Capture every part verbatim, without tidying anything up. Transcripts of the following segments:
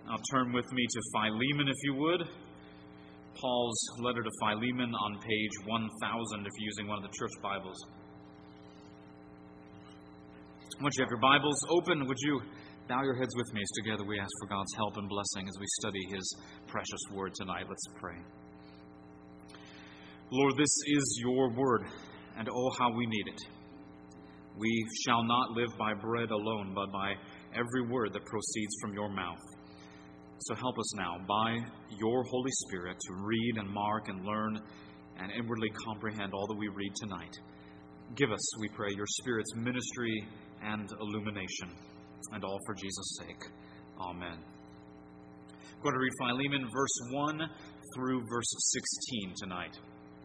Now turn with me to Philemon, if you would. Paul's letter to Philemon on page one thousand, if you're using one of the church Bibles. Once you have your Bibles open, would you bow your heads with me as together we ask for God's help and blessing as we study His precious Word tonight. Let's pray. Lord, this is your Word, and oh, how we need it. We shall not live by bread alone, but by every word that proceeds from your mouth. So help us now, by your Holy Spirit, to read and mark and learn and inwardly comprehend all that we read tonight. Give us, we pray, your Spirit's ministry and illumination, and all for Jesus' sake. Amen. I'm going to read Philemon verse one through verse sixteen tonight.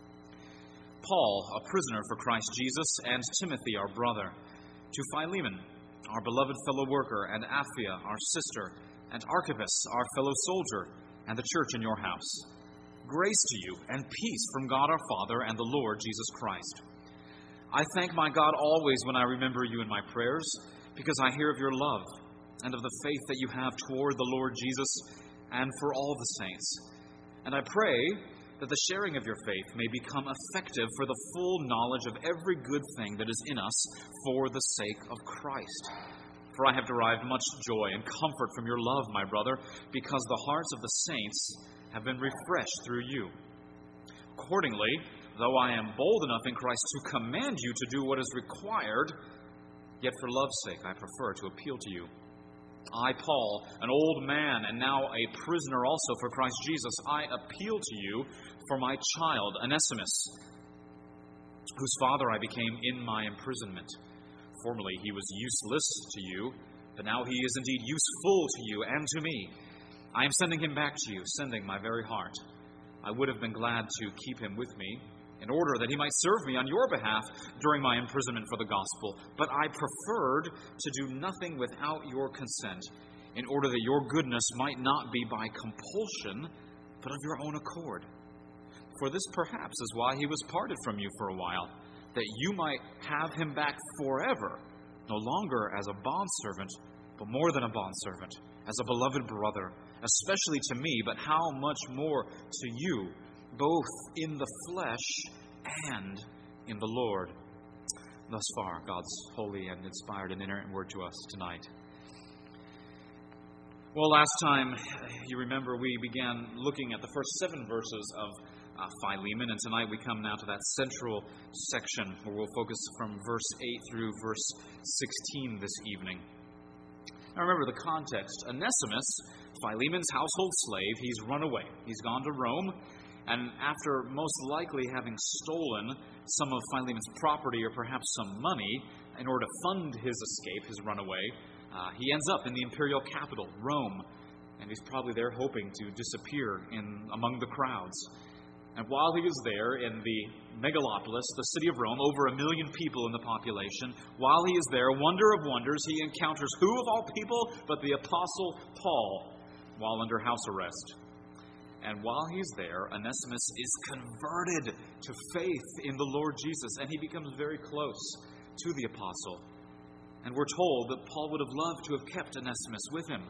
Paul, a prisoner for Christ Jesus, and Timothy, our brother, to Philemon, our beloved fellow worker, and Apphia, our sister, and Archippus, our fellow soldier, and the church in your house. Grace to you and peace from God our Father and the Lord Jesus Christ. I thank my God always when I remember you in my prayers, because I hear of your love and of the faith that you have toward the Lord Jesus and for all the saints. And I pray that the sharing of your faith may become effective for the full knowledge of every good thing that is in us for the sake of Christ. For I have derived much joy and comfort from your love, my brother, because the hearts of the saints have been refreshed through you. Accordingly, though I am bold enough in Christ to command you to do what is required, yet for love's sake I prefer to appeal to you. I, Paul, an old man and now a prisoner also for Christ Jesus, I appeal to you for my child, Onesimus, whose father I became in my imprisonment. Formerly he was useless to you, but now he is indeed useful to you and to me. I am sending him back to you, sending my very heart. I would have been glad to keep him with me, in order that he might serve me on your behalf during my imprisonment for the gospel. But I preferred to do nothing without your consent, in order that your goodness might not be by compulsion, but of your own accord. For this perhaps is why he was parted from you for a while, that you might have him back forever, no longer as a bondservant, but more than a bondservant, as a beloved brother, especially to me, but how much more to you, both in the flesh and in the Lord. Thus far, God's holy and inspired and inerrant word to us tonight. Well, last time, you remember, we began looking at the first seven verses of uh, Philemon, and tonight we come now to that central section where we'll focus from verse eight through verse sixteen this evening. Now remember the context. Onesimus, Philemon's household slave, he's run away. He's gone to Rome. And after most likely having stolen some of Philemon's property or perhaps some money in order to fund his escape, his runaway, uh, he ends up in the imperial capital, Rome. And he's probably there hoping to disappear in among the crowds. And while he is there in the megalopolis, the city of Rome, over a million people in the population, while he is there, wonder of wonders, he encounters who of all people but the Apostle Paul while under house arrest. And while he's there, Onesimus is converted to faith in the Lord Jesus, and he becomes very close to the apostle. And we're told that Paul would have loved to have kept Onesimus with him.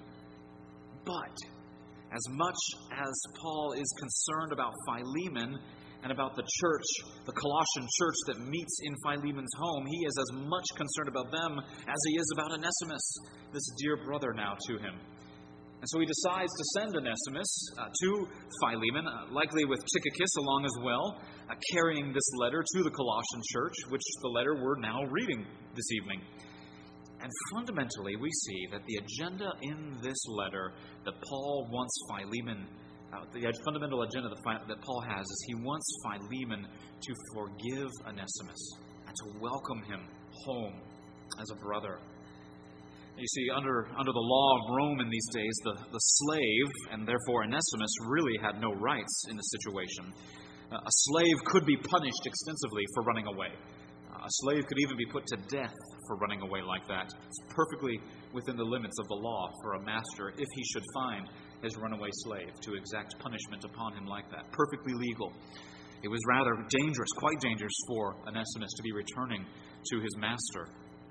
But as much as Paul is concerned about Philemon and about the church, the Colossian church that meets in Philemon's home, he is as much concerned about them as he is about Onesimus, this dear brother now to him. And so he decides to send Onesimus uh, to Philemon, uh, likely with Tychicus along as well, uh, carrying this letter to the Colossian church, which the letter we're now reading this evening. And fundamentally, we see that the agenda in this letter that Paul wants Philemon, uh, the fundamental agenda that, that Paul has is he wants Philemon to forgive Onesimus and to welcome him home as a brother. You see, under under the law of Rome in these days, the, the slave, and therefore Onesimus, really had no rights in the situation. Uh, a slave could be punished extensively for running away. Uh, a slave could even be put to death for running away like that. It's perfectly within the limits of the law for a master, if he should find his runaway slave, to exact punishment upon him like that. Perfectly legal. It was rather dangerous, quite dangerous for Onesimus to be returning to his master.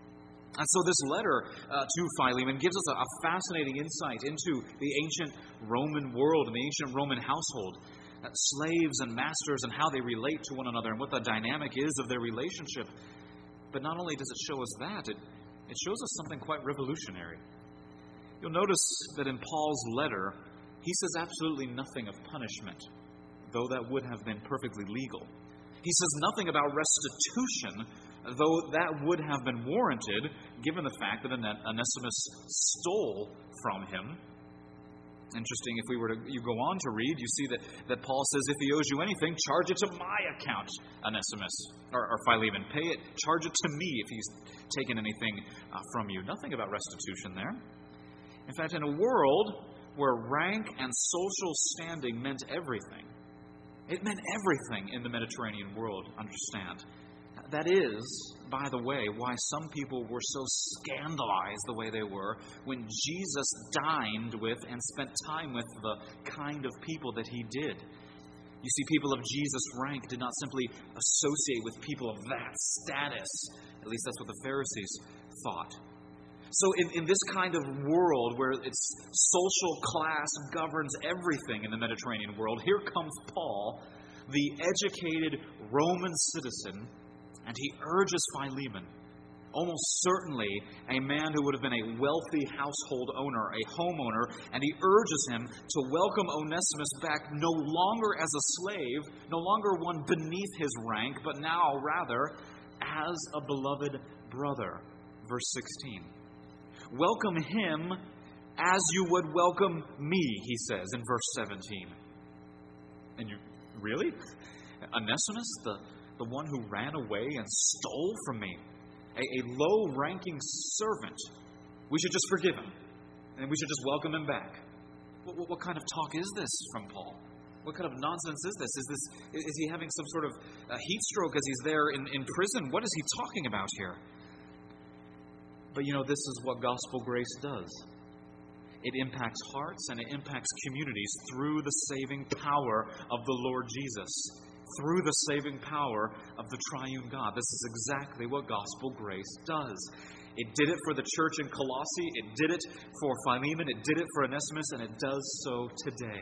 And so this letter uh, to Philemon gives us a, a fascinating insight into the ancient Roman world and the ancient Roman household. Uh, slaves and masters and how they relate to one another and what the dynamic is of their relationship. But not only does it show us that, it, it shows us something quite revolutionary. You'll notice that in Paul's letter, he says absolutely nothing of punishment, though that would have been perfectly legal. He says nothing about restitution, though that would have been warranted, given the fact that Onesimus stole from him. Interesting, if we were to you go on to read, you see that, that Paul says, if he owes you anything, charge it to my account, Onesimus, or, or Philemon. Pay it, charge it to me if he's taken anything uh, from you. Nothing about restitution there. In fact, in a world where rank and social standing meant everything, it meant everything in the Mediterranean world, understand. That is, by the way, why some people were so scandalized the way they were when Jesus dined with and spent time with the kind of people that he did. You see, people of Jesus' rank did not simply associate with people of that status. At least that's what the Pharisees thought. So in, in this kind of world where its social class governs everything in the Mediterranean world, here comes Paul, the educated Roman citizen, and he urges Philemon, almost certainly a man who would have been a wealthy household owner, a homeowner, and he urges him to welcome Onesimus back no longer as a slave, no longer one beneath his rank, but now rather as a beloved brother. Verse sixteen. Welcome him as you would welcome me, he says in verse seventeen. And you, really? Onesimus, the The one who ran away and stole from me, a, a low-ranking servant. We should just forgive him, and we should just welcome him back. What, what, what kind of talk is this from Paul? What kind of nonsense is this? Is this is he having some sort of uh, heat stroke as he's there in, in prison? What is he talking about here? But you know, this is what gospel grace does. It impacts hearts and it impacts communities through the saving power of the Lord Jesus. Through the saving power of the triune God. This is exactly what gospel grace does. It did it for the church in Colossae. It did it for Philemon. It did it for Onesimus. And it does so today.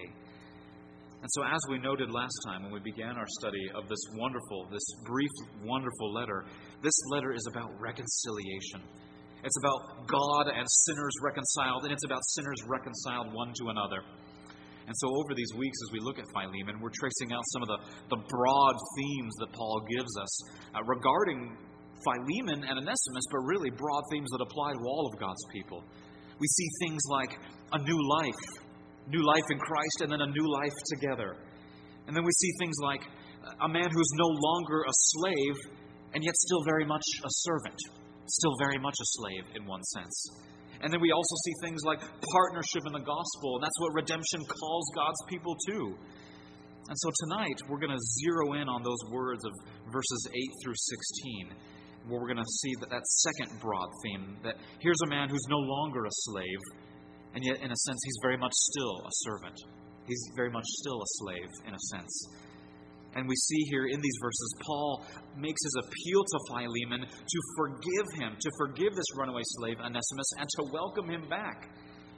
And so as we noted last time when we began our study of this wonderful, this brief, wonderful letter, this letter is about reconciliation. It's about God and sinners reconciled. And it's about sinners reconciled one to another. And so over these weeks, as we look at Philemon, we're tracing out some of the, the broad themes that Paul gives us uh, regarding Philemon and Onesimus, but really broad themes that apply to all of God's people. We see things like a new life, new life in Christ, and then a new life together. And then we see things like a man who's no longer a slave, and yet still very much a servant, still very much a slave in one sense. And then we also see things like partnership in the gospel, and that's what redemption calls God's people to. And so tonight, we're going to zero in on those words of verses eight through sixteen, where we're going to see that, that second broad theme, that here's a man who's no longer a slave, and yet, in a sense, he's very much still a servant. He's very much still a slave, in a sense. And we see here in these verses, Paul makes his appeal to Philemon to forgive him, to forgive this runaway slave, Onesimus, and to welcome him back.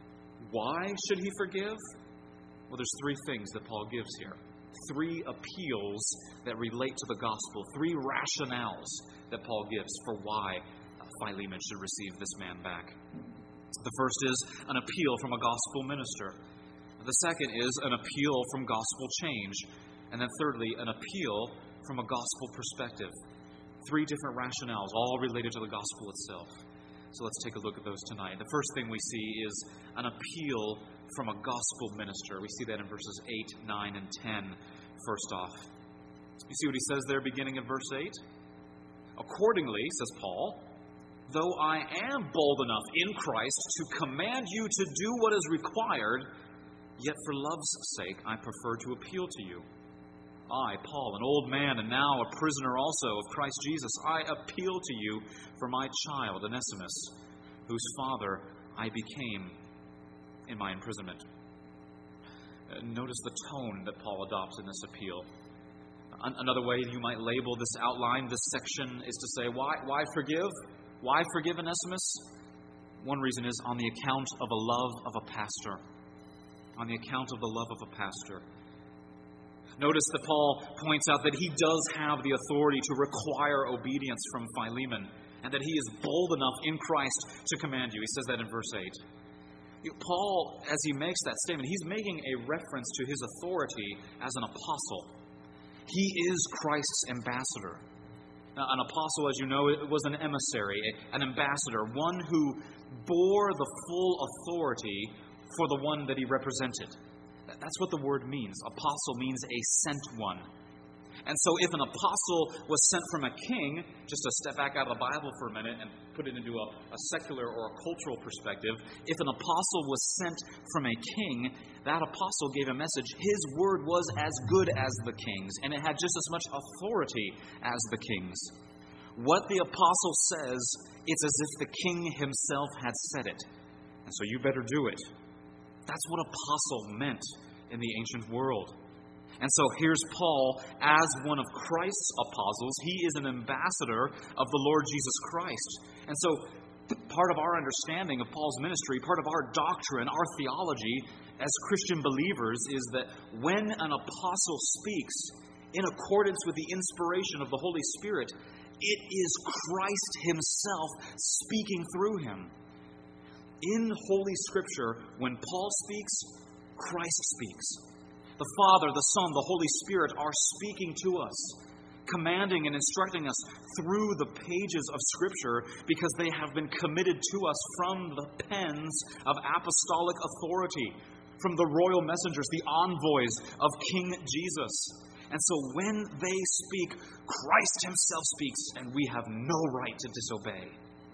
Why should he forgive? Well, there's three things that Paul gives here. Three appeals that relate to the gospel. Three rationales that Paul gives for why Philemon should receive this man back. The first is an appeal from a gospel minister. The second is an appeal from gospel change. And then thirdly, an appeal from a gospel perspective. Three different rationales, all related to the gospel itself. So let's take a look at those tonight. The first thing we see is an appeal from a gospel minister. We see that in verses eight, nine, and ten, first off. You see what he says there beginning of verse eight? Accordingly, says Paul, though I am bold enough in Christ to command you to do what is required, yet for love's sake I prefer to appeal to you. I, Paul, an old man and now a prisoner also of Christ Jesus, I appeal to you for my child, Onesimus, whose father I became in my imprisonment. Notice the tone that Paul adopts in this appeal. Another way you might label this outline, this section, is to say, why, why forgive? Why forgive Onesimus? One reason is on the account of a love of a pastor. On the account of the love of a pastor. Notice that Paul points out that he does have the authority to require obedience from Philemon, and that he is bold enough in Christ to command you. He says that in verse eight. Paul, as he makes that statement, he's making a reference to his authority as an apostle. He is Christ's ambassador. Now, an apostle, as you know, it was an emissary, an ambassador, one who bore the full authority for the one that he represented. That's what the word means. Apostle means a sent one. And so if an apostle was sent from a king, just to step back out of the Bible for a minute and put it into a, a secular or a cultural perspective, if an apostle was sent from a king, that apostle gave a message. His word was as good as the king's, and it had just as much authority as the king's. What the apostle says, it's as if the king himself had said it. And so you better do it. That's what apostle meant in the ancient world. And so here's Paul as one of Christ's apostles. He is an ambassador of the Lord Jesus Christ. And so part of our understanding of Paul's ministry, part of our doctrine, our theology as Christian believers is that when an apostle speaks in accordance with the inspiration of the Holy Spirit, it is Christ himself speaking through him. In Holy Scripture, when Paul speaks, Christ speaks. The Father, the Son, the Holy Spirit are speaking to us, commanding and instructing us through the pages of Scripture because they have been committed to us from the pens of apostolic authority, from the royal messengers, the envoys of King Jesus. And so when they speak, Christ himself speaks, and we have no right to disobey.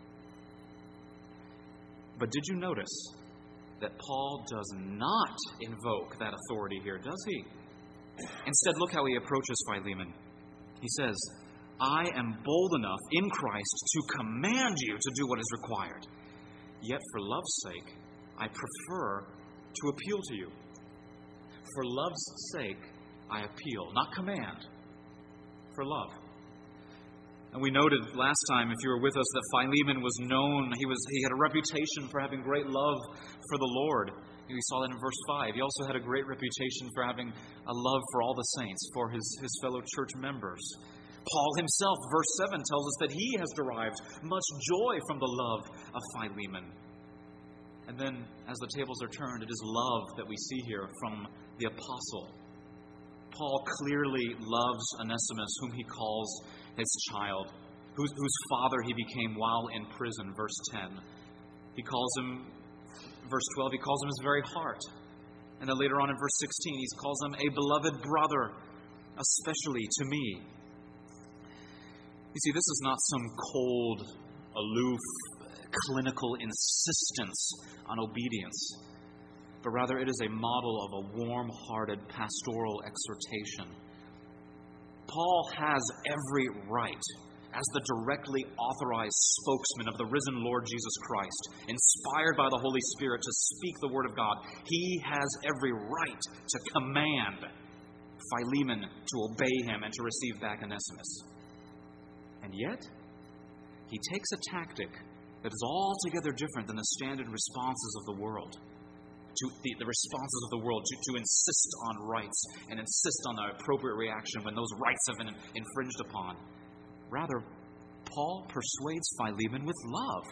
But did you notice that Paul does not invoke that authority here, does he? Instead, look how he approaches Philemon. He says, I am bold enough in Christ to command you to do what is required. Yet for love's sake, I prefer to appeal to you. For love's sake, I appeal, not command, for love. And we noted last time, if you were with us, that Philemon was known, he was he had a reputation for having great love for the Lord. We saw that in verse five. He also had a great reputation for having a love for all the saints, for his, his fellow church members. Paul himself, verse seven, tells us that he has derived much joy from the love of Philemon. And then, as the tables are turned, it is love that we see here from the apostle. Paul clearly loves Onesimus, whom he calls his child, whose, whose father he became while in prison, verse ten. He calls him, verse twelve, he calls him his very heart. And then later on in verse sixteen, he calls him a beloved brother, especially to me. You see, this is not some cold, aloof, clinical insistence on obedience, but rather it is a model of a warm-hearted pastoral exhortation. Paul has every right, as the directly authorized spokesman of the risen Lord Jesus Christ, inspired by the Holy Spirit to speak the Word of God, he has every right to command Philemon to obey him and to receive back Onesimus. And yet, he takes a tactic that is altogether different than the standard responses of the world. To the, the responses of the world, to, to insist on rights and insist on the appropriate reaction when those rights have been infringed upon. Rather, Paul persuades Philemon with love.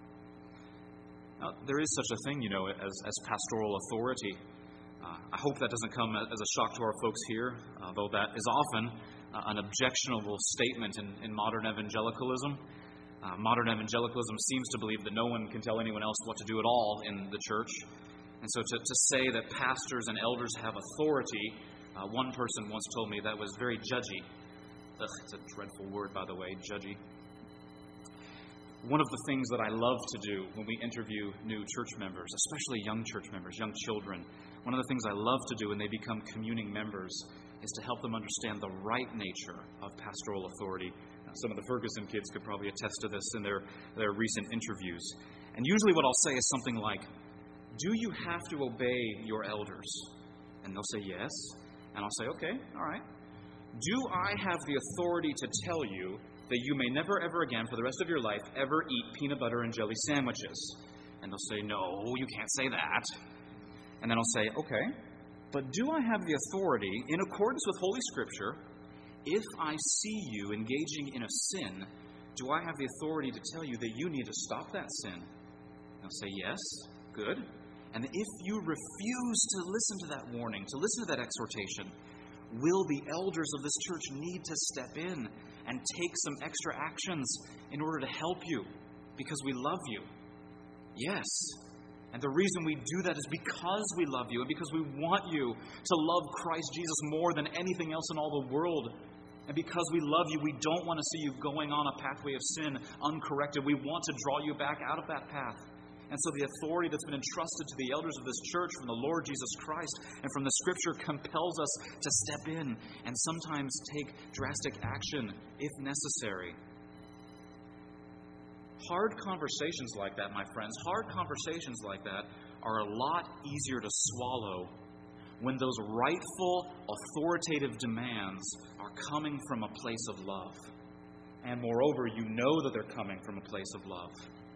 Now, there is such a thing, you know, as, as pastoral authority. Uh, I hope that doesn't come as a shock to our folks here, uh, though that is often uh, an objectionable statement in, in modern evangelicalism. Uh, modern evangelicalism seems to believe that no one can tell anyone else what to do at all in the church. And so to, to say that pastors and elders have authority, uh, one person once told me that was very judgy. Ugh, it's a dreadful word, by the way, judgy. One of the things that I love to do when we interview new church members, especially young church members, young children, one of the things I love to do when they become communing members is to help them understand the right nature of pastoral authority. Now, some of the Ferguson kids could probably attest to this in their, their recent interviews. And usually what I'll say is something like, do you have to obey your elders? And they'll say yes. And I'll say, okay, all right. Do I have the authority to tell you that you may never ever again, for the rest of your life, ever eat peanut butter and jelly sandwiches. And they'll say, no, you can't say that. And then I'll say, okay, but do I have the authority, in accordance with Holy Scripture, if I see you engaging in a sin, do I have the authority to tell you that you need to stop that sin? They'll say, yes, good. And if you refuse to listen to that warning, to listen to that exhortation, will the elders of this church need to step in and take some extra actions in order to help you because we love you? Yes. And the reason we do that is because we love you and because we want you to love Christ Jesus more than anything else in all the world. And because we love you, we don't want to see you going on a pathway of sin uncorrected. We want to draw you back out of that path. And so the authority that's been entrusted to the elders of this church from the Lord Jesus Christ and from the Scripture compels us to step in and sometimes take drastic action if necessary. Hard conversations like that, my friends, hard conversations like that are a lot easier to swallow when those rightful, authoritative demands are coming from a place of love. And moreover, you know that they're coming from a place of love.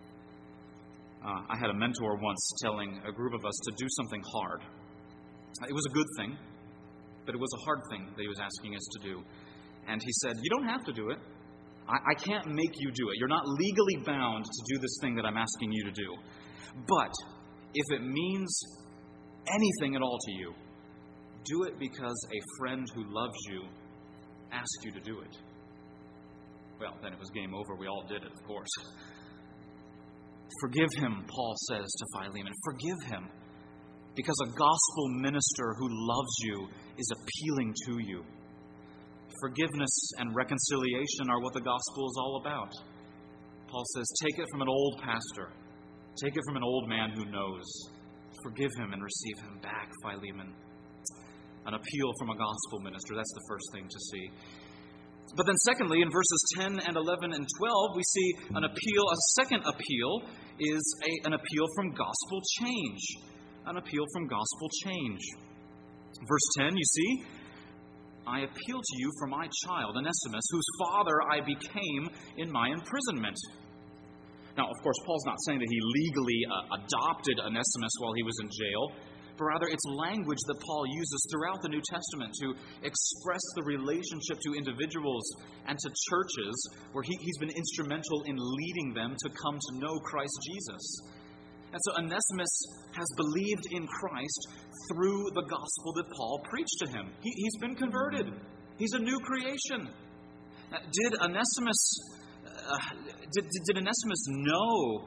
Uh, I had a mentor once telling a group of us to do something hard. It was a good thing, but it was a hard thing that he was asking us to do. And he said, you don't have to do it. I, I can't make you do it. You're not legally bound to do this thing that I'm asking you to do. But if it means anything at all to you, do it because a friend who loves you asked you to do it. Well, then it was game over. We all did it, of course. Forgive him, Paul says to Philemon. Forgive him, because a gospel minister who loves you is appealing to you. Forgiveness and reconciliation are what the gospel is all about. Paul says, take it from an old pastor. Take it from an old man who knows. Forgive him and receive him back, Philemon. An appeal from a gospel minister. That's the first thing to see. But then secondly, in verses ten and eleven and twelve, we see an appeal. A second appeal is a, an appeal from gospel change. An appeal from gospel change. Verse ten, you see, I appeal to you for my child, Onesimus, whose father I became in my imprisonment. Now, of course, Paul's not saying that he legally uh, adopted Onesimus while he was in jail, but rather it's language that Paul uses throughout the New Testament to express the relationship to individuals and to churches where he, he's been instrumental in leading them to come to know Christ Jesus. And so Onesimus has believed in Christ through the gospel that Paul preached to him. He, he's been converted. He's a new creation. Did Onesimus, uh, did, did Onesimus know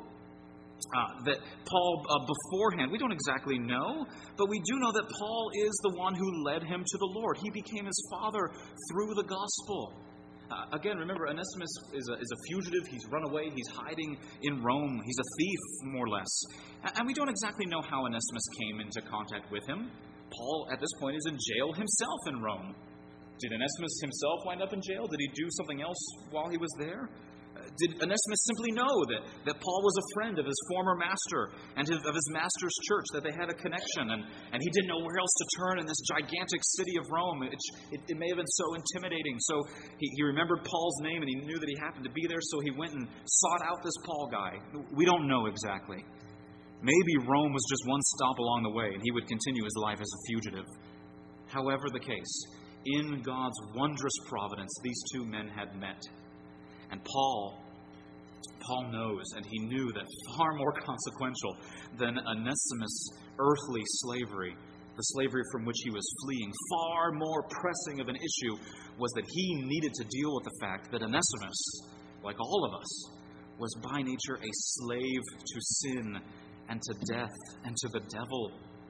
Uh, that Paul uh, beforehand, we don't exactly know, but we do know that Paul is the one who led him to the Lord. He became his father through the gospel. Uh, again, remember, Onesimus is a, is a fugitive. He's run away. He's hiding in Rome. He's a thief, more or less. And we don't exactly know how Onesimus came into contact with him. Paul, at this point, is in jail himself in Rome. Did Onesimus himself wind up in jail? Did he do something else while he was there? Did Onesimus simply know that, that Paul was a friend of his former master and his, of his master's church, that they had a connection, and, and he didn't know where else to turn in this gigantic city of Rome? It, it, it may have been so intimidating. So he, he remembered Paul's name, and he knew that he happened to be there, so he went and sought out this Paul guy. We don't know exactly. Maybe Rome was just one stop along the way, and he would continue his life as a fugitive. However the case, in God's wondrous providence, these two men had met. And Paul, Paul knows, and he knew that far more consequential than Onesimus' earthly slavery, the slavery from which he was fleeing, far more pressing of an issue was that he needed to deal with the fact that Onesimus, like all of us, was by nature a slave to sin and to death and to the devil.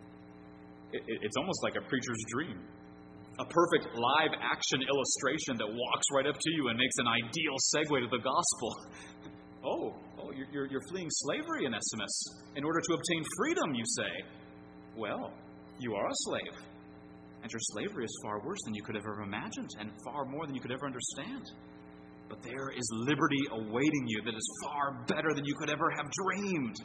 It, it's almost like a preacher's dream. A perfect live-action illustration that walks right up to you and makes an ideal segue to the gospel. Oh, oh you're, you're, you're fleeing slavery, Onesimus, in order to obtain freedom, you say. Well, you are a slave. And your slavery is far worse than you could have ever imagined, and far more than you could ever understand. But there is liberty awaiting you that is far better than you could ever have dreamed.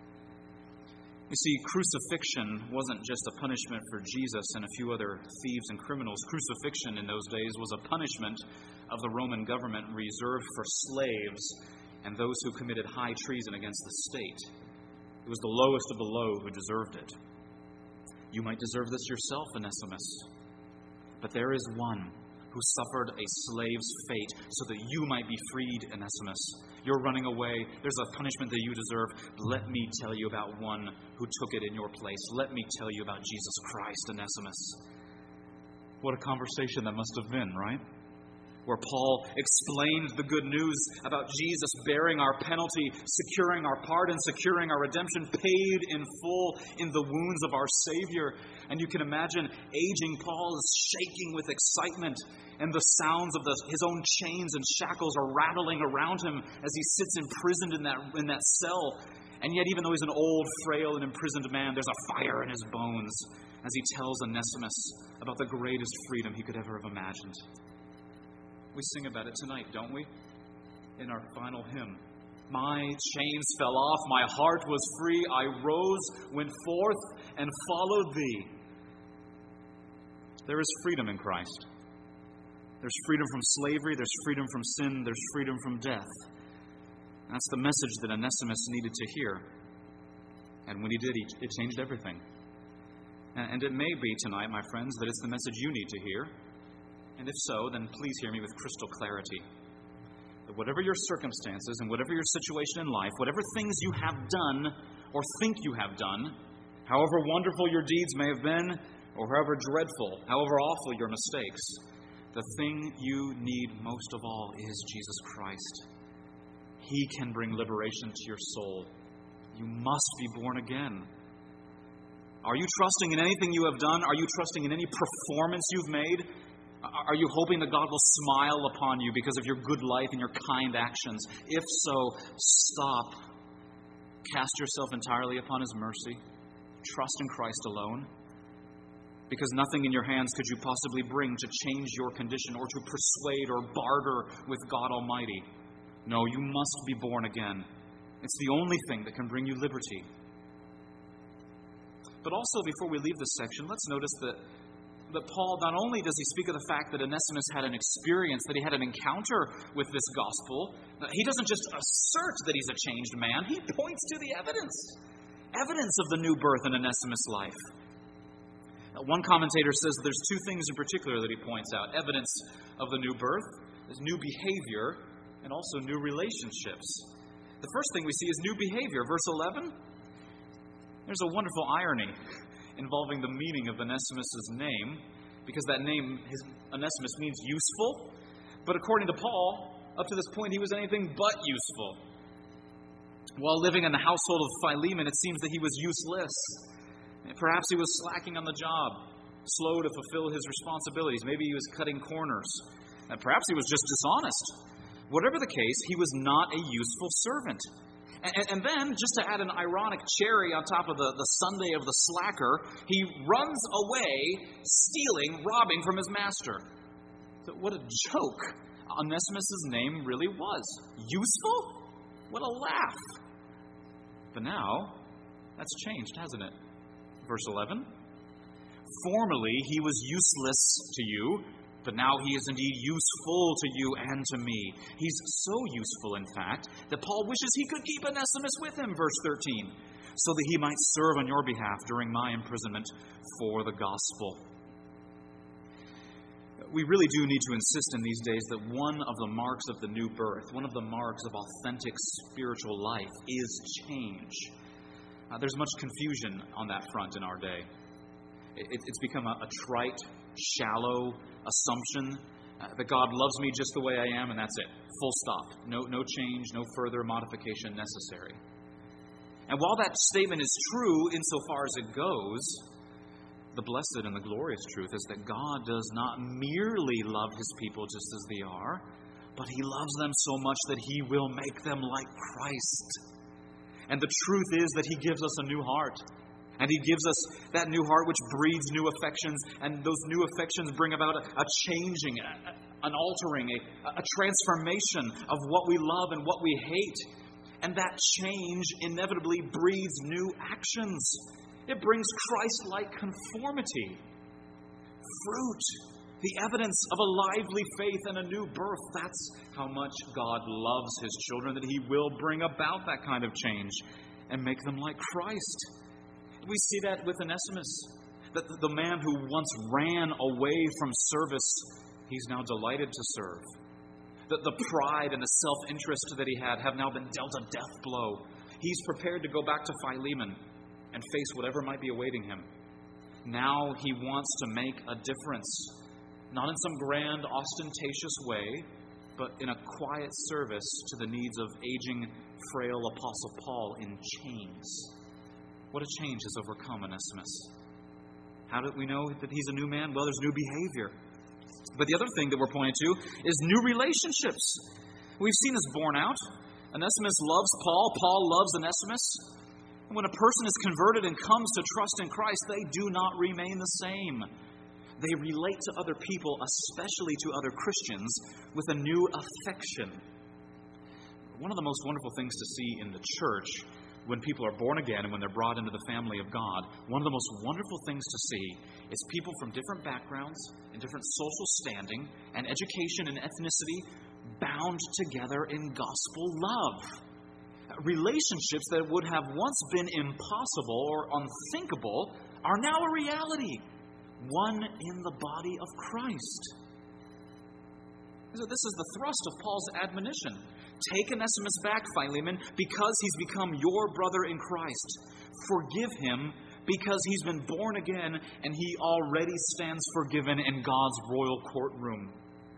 You see, crucifixion wasn't just a punishment for Jesus and a few other thieves and criminals. Crucifixion in those days was a punishment of the Roman government reserved for slaves and those who committed high treason against the state. It was the lowest of the low who deserved it. You might deserve this yourself, Onesimus. But there is one who suffered a slave's fate so that you might be freed, Onesimus. You're running away. There's a punishment that you deserve. Let me tell you about one who took it in your place. Let me tell you about Jesus Christ, Onesimus. What a conversation that must have been, right? Where Paul explained the good news about Jesus bearing our penalty, securing our pardon, securing our redemption, paid in full in the wounds of our Savior. And you can imagine aging Paul is shaking with excitement, and the sounds of the, his own chains and shackles are rattling around him as he sits imprisoned in that, in that cell. And yet, even though he's an old, frail, and imprisoned man, there's a fire in his bones as he tells Onesimus about the greatest freedom he could ever have imagined. We sing about it tonight, don't we? In our final hymn. My chains fell off, my heart was free, I rose, went forth, and followed thee. There is freedom in Christ. There's freedom from slavery, there's freedom from sin, there's freedom from death. That's the message that Onesimus needed to hear. And when he did, it changed everything. And it may be tonight, my friends, that it's the message you need to hear. And if so, then please hear me with crystal clarity. That whatever your circumstances and whatever your situation in life, whatever things you have done or think you have done, however wonderful your deeds may have been, or however dreadful, however awful your mistakes, the thing you need most of all is Jesus Christ. He can bring liberation to your soul. You must be born again. Are you trusting in anything you have done? Are you trusting in any performance you've made? Are you hoping that God will smile upon you because of your good life and your kind actions? If so, stop. Cast yourself entirely upon His mercy. Trust in Christ alone. Because nothing in your hands could you possibly bring to change your condition or to persuade or barter with God Almighty. No, you must be born again. It's the only thing that can bring you liberty. But also, before we leave this section, let's notice that That Paul, not only does he speak of the fact that Onesimus had an experience, that he had an encounter with this gospel, he doesn't just assert that he's a changed man, he points to the evidence. Evidence of the new birth in Onesimus' life. One commentator says that there's two things in particular that he points out. Evidence of the new birth, there's new behavior, and also new relationships. The first thing we see is new behavior. Verse eleven, there's a wonderful irony involving the meaning of Onesimus' name, because that name, his, Onesimus, means useful. But according to Paul, up to this point, he was anything but useful. While living in the household of Philemon, it seems that he was useless. Perhaps he was slacking on the job, slow to fulfill his responsibilities. Maybe he was cutting corners. And perhaps he was just dishonest. Whatever the case, he was not a useful servant. And, and then, just to add an ironic cherry on top of the, the Sunday of the slacker, he runs away, stealing, robbing from his master. So what a joke Onesimus' name really was. Useful? What a laugh. But now, that's changed, hasn't it? Verse eleven. Formerly he was useless to you, but now he is indeed useful to you and to me. He's so useful, in fact, that Paul wishes he could keep Onesimus with him, verse thirteen, so that he might serve on your behalf during my imprisonment for the gospel. We really do need to insist in these days that one of the marks of the new birth, one of the marks of authentic spiritual life, is change. Uh, there's much confusion on that front in our day. It, it's become a, a trite, shallow assumption uh, that God loves me just the way I am, and that's it. Full stop. No, no change, no further modification necessary. And while that statement is true insofar as it goes, the blessed and the glorious truth is that God does not merely love His people just as they are, but He loves them so much that He will make them like Christ. And the truth is that He gives us a new heart. And He gives us that new heart which breeds new affections. And those new affections bring about a, a changing, a, an altering, a, a transformation of what we love and what we hate. And that change inevitably breeds new actions. It brings Christ-like conformity, fruit, The evidence of a lively faith and a new birth. That's how much God loves His children, that He will bring about that kind of change and make them like Christ. We see that with Onesimus, that the man who once ran away from service, he's now delighted to serve. That the pride and the self-interest that he had have now been dealt a death blow. He's prepared to go back to Philemon and face whatever might be awaiting him. Now he wants to make a difference. Not in some grand, ostentatious way, but in a quiet service to the needs of aging, frail Apostle Paul in chains. What a change has overcome Onesimus. How do we know that he's a new man? Well, there's new behavior. But the other thing that we're pointing to is new relationships. We've seen this borne out. Onesimus loves Paul. Paul loves Onesimus. And when a person is converted and comes to trust in Christ, they do not remain the same. They relate to other people, especially to other Christians, with a new affection. One of the most wonderful things to see in the church when people are born again and when they're brought into the family of God, one of the most wonderful things to see is people from different backgrounds and different social standing and education and ethnicity bound together in gospel love. Relationships that would have once been impossible or unthinkable are now a reality. One in the body of Christ. So this is the thrust of Paul's admonition. Take Onesimus back, Philemon, because he's become your brother in Christ. Forgive him because he's been born again and he already stands forgiven in God's royal courtroom.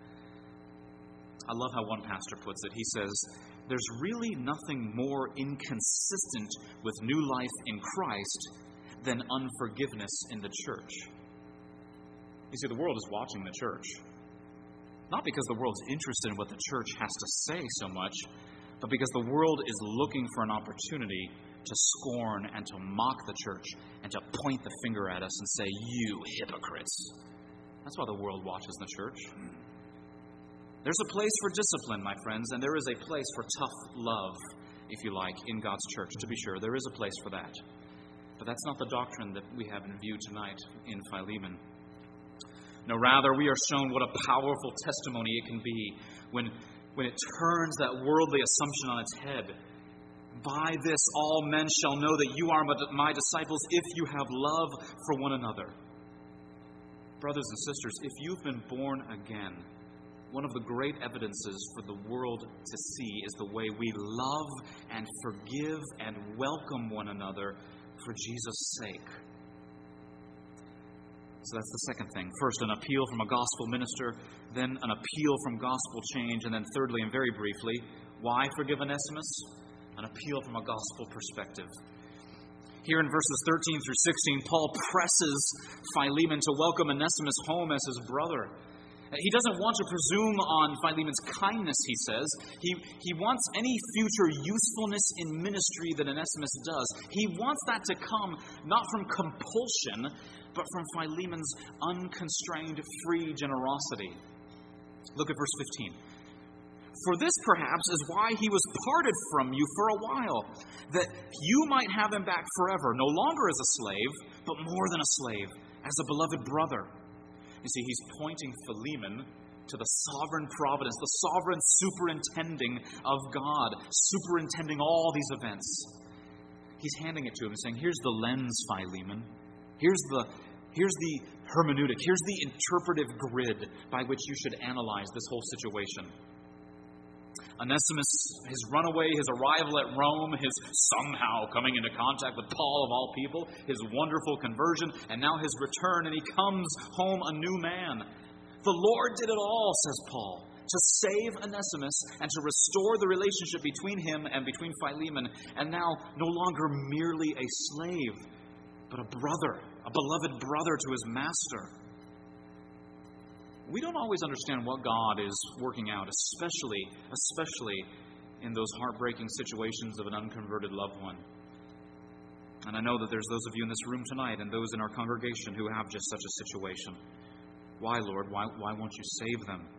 I love how one pastor puts it. He says, there's really nothing more inconsistent with new life in Christ than unforgiveness in the church. You see, the world is watching the church. Not because the world's interested in what the church has to say so much, but because the world is looking for an opportunity to scorn and to mock the church and to point the finger at us and say, you hypocrites. That's why the world watches the church. There's a place for discipline, my friends, and there is a place for tough love, if you like, in God's church. To be sure, there is a place for that. But that's not the doctrine that we have in view tonight in Philemon. No, rather, we are shown what a powerful testimony it can be when, when it turns that worldly assumption on its head. By this all men shall know that you are my disciples if you have love for one another. Brothers and sisters, if you've been born again, one of the great evidences for the world to see is the way we love and forgive and welcome one another for Jesus' sake. So that's the second thing. First, an appeal from a gospel minister, then an appeal from gospel change, and then thirdly, and very briefly, why forgive Onesimus? An appeal from a gospel perspective. Here in verses thirteen through sixteen, Paul presses Philemon to welcome Onesimus home as his brother. He doesn't want to presume on Philemon's kindness, he says. He, he wants any future usefulness in ministry that Onesimus does. He wants that to come not from compulsion, but from Philemon's unconstrained, free generosity. Look at verse fifteen. For this, perhaps, is why he was parted from you for a while, that you might have him back forever, no longer as a slave, but more than a slave, as a beloved brother. You see, he's pointing Philemon to the sovereign providence, the sovereign superintending of God, superintending all these events. He's handing it to him and saying, here's the lens, Philemon. Here's the, here's the hermeneutic. Here's the interpretive grid by which you should analyze this whole situation. Onesimus, his runaway, his arrival at Rome, his somehow coming into contact with Paul of all people, his wonderful conversion, and now his return, and he comes home a new man. The Lord did it all, says Paul, to save Onesimus and to restore the relationship between him and between Philemon, and now no longer merely a slave, but a brother, a beloved brother to his master. We don't always understand what God is working out, especially, especially in those heartbreaking situations of an unconverted loved one. And I know that there's those of you in this room tonight and those in our congregation who have just such a situation. Why, Lord? Why, why won't you save them?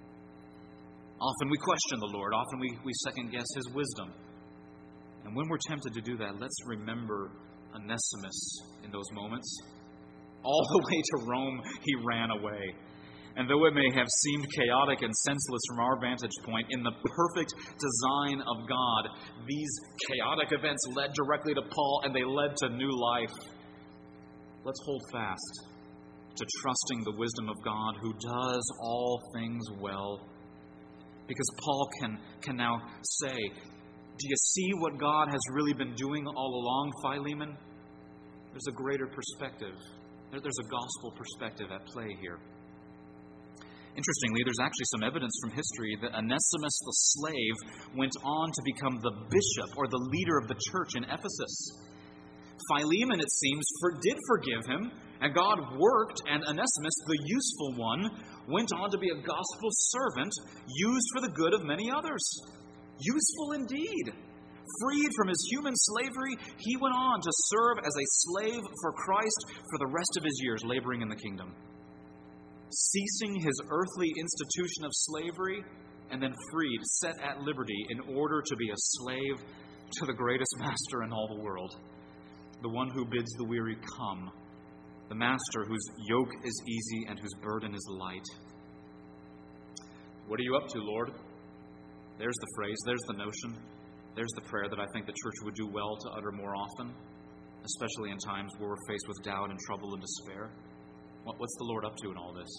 Often we question the Lord. Often we, we second-guess His wisdom. And when we're tempted to do that, let's remember Onesimus in those moments. All the way to Rome, he ran away. And though it may have seemed chaotic and senseless from our vantage point, in the perfect design of God, these chaotic events led directly to Paul, and they led to new life. Let's hold fast to trusting the wisdom of God, who does all things well. Because Paul can, can now say, do you see what God has really been doing all along, Philemon? There's a greater perspective. There, there's a gospel perspective at play here. Interestingly, there's actually some evidence from history that Onesimus the slave went on to become the bishop or the leader of the church in Ephesus. Philemon, it seems, for, did forgive him, and God worked, and Onesimus, the useful one, went on to be a gospel servant used for the good of many others. Useful indeed. Freed from his human slavery, he went on to serve as a slave for Christ for the rest of his years, laboring in the kingdom. Ceasing his earthly institution of slavery, and then freed, set at liberty, in order to be a slave to the greatest master in all the world, the one who bids the weary come, the master whose yoke is easy and whose burden is light. What are you up to, Lord? There's the phrase, there's the notion, there's the prayer that I think the church would do well to utter more often, especially in times where we're faced with doubt and trouble and despair. What's the Lord up to in all this?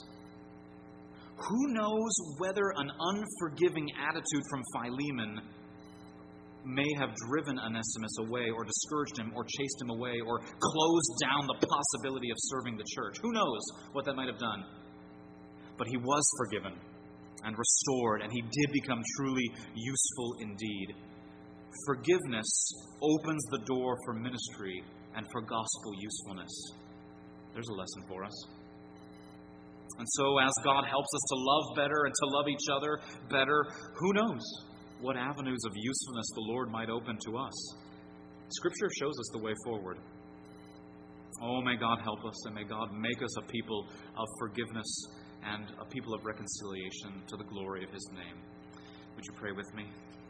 Who knows whether an unforgiving attitude from Philemon may have driven Onesimus away, or discouraged him, or chased him away, or closed down the possibility of serving the church. Who knows what that might have done? But he was forgiven and restored, and he did become truly useful indeed. Forgiveness opens the door for ministry and for gospel usefulness. There's a lesson for us. And so as God helps us to love better and to love each other better, who knows what avenues of usefulness the Lord might open to us. Scripture shows us the way forward. Oh, may God help us, and may God make us a people of forgiveness and a people of reconciliation to the glory of His name. Would you pray with me?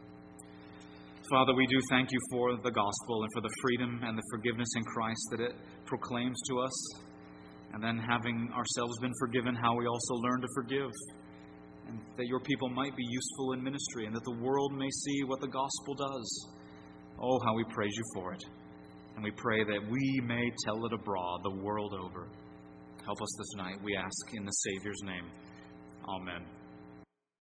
Father, we do thank you for the gospel and for the freedom and the forgiveness in Christ that it proclaims to us. And then, having ourselves been forgiven, how we also learn to forgive. And that your people might be useful in ministry, and that the world may see what the gospel does. Oh, how we praise you for it. And we pray that we may tell it abroad the world over. Help us this night, we ask in the Savior's name. Amen.